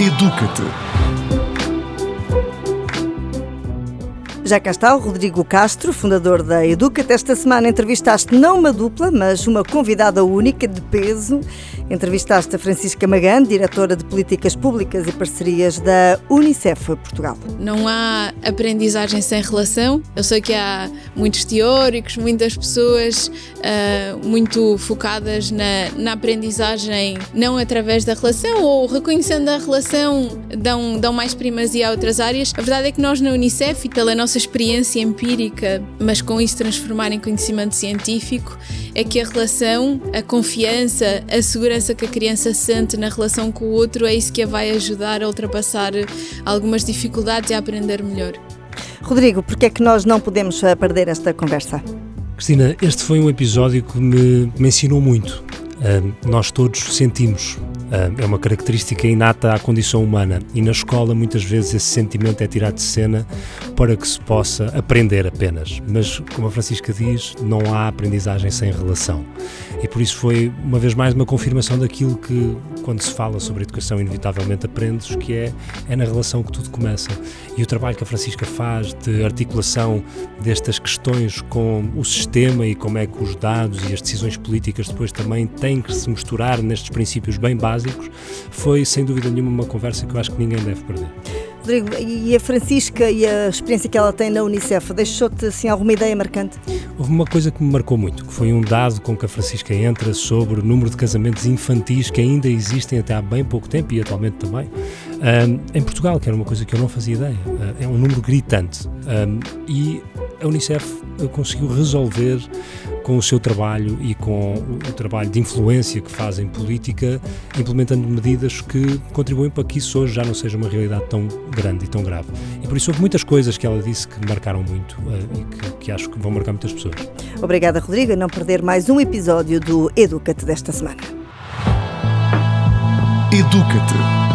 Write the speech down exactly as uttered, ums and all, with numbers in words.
Educa-te. Já cá está o Rodrigo Castro, fundador da Educa-te. Esta semana entrevistaste não uma dupla, mas uma convidada única de peso. Entrevistaste a Francisca Magan, diretora de Políticas Públicas e Parcerias da Unicef Portugal. Não há aprendizagem sem relação. Eu sei que há muitos teóricos, muitas pessoas uh, muito focadas na, na aprendizagem não através da relação ou reconhecendo a relação dão, dão mais primazia a outras áreas. A verdade é que nós na Unicef e pela nossa experiência empírica, mas com isso transformar em conhecimento científico, é que a relação, a confiança, a segurança que a criança sente na relação com o outro é isso que a vai ajudar a ultrapassar algumas dificuldades e a aprender melhor. Rodrigo, porque é que nós não podemos perder esta conversa? Cristina, este foi um episódio que me, me ensinou muito. Uh, nós todos sentimos. Uh, é uma característica inata à condição humana e na escola muitas vezes esse sentimento é tirado de cena para que se possa aprender apenas. Mas, como a Francisca diz, não há aprendizagem sem relação. E por isso foi, uma vez mais, uma confirmação daquilo que, quando se fala sobre educação, inevitavelmente aprendes, que é, é na relação que tudo começa. E o trabalho que a Francisca faz de articulação destas questões com o sistema e como é que os dados e as decisões políticas depois também têm que se misturar nestes princípios bem básicos, foi, sem dúvida nenhuma, uma conversa que eu acho que ninguém deve perder. Rodrigo, e a Francisca e a experiência que ela tem na Unicef, deixou-te assim alguma ideia marcante? Houve uma coisa que me marcou muito, que foi um dado com que a Francisca entra sobre o número de casamentos infantis que ainda existem até há bem pouco tempo e atualmente também, um, em Portugal, que era uma coisa que eu não fazia ideia. Uh, é um número gritante. Um, e a Unicef conseguiu resolver com o seu trabalho e com o trabalho de influência que faz em política, implementando medidas que contribuem para que isso hoje já não seja uma realidade tão grande e tão grave. E por isso houve muitas coisas que ela disse que marcaram muito uh, e que, que acho que vão marcar muitas pessoas. Obrigada, Rodrigo, a não perder mais um episódio do Educa-te desta semana. Educa-te.